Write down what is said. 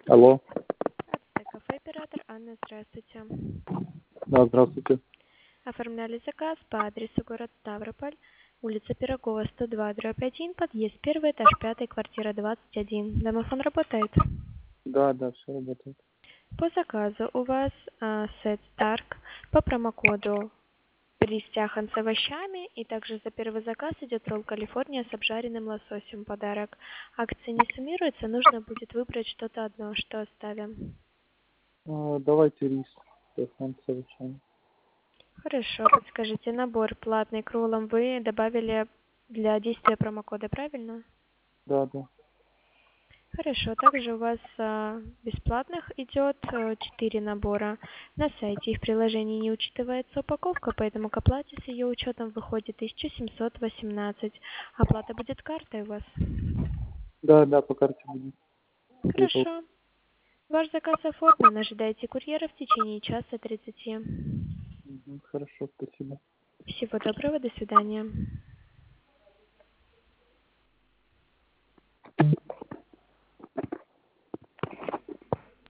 Алло. Ацтеков, оператор Анна, здравствуйте. Да, здравствуйте. Оформляли заказ по адресу город Ставрополь, улица Пирогова, 102/1, подъезд 1, этаж 5, квартира 21. Домофон работает? Да, все работает. По заказу у вас сет Старк по промокоду рис тяхан с овощами, и также за первый заказ идет ролл Калифорния с обжаренным лососем подарок. Акция не суммируется, нужно будет выбрать что-то одно, что оставим. Давайте рис. Телефон с овощами. Хорошо, подскажите, набор платный к роллам вы добавили для действия промокода, правильно? Да. Хорошо, также у вас бесплатных идет 4 набора на сайте, и в приложении не учитывается упаковка, поэтому к оплате с ее учетом выходит 1718. Оплата будет картой у вас? Да, по карте будет. PayPal. Хорошо. Ваш заказ оформлен, ожидайте курьера в течение часа 30. Хорошо, спасибо. Всего доброго, до свидания.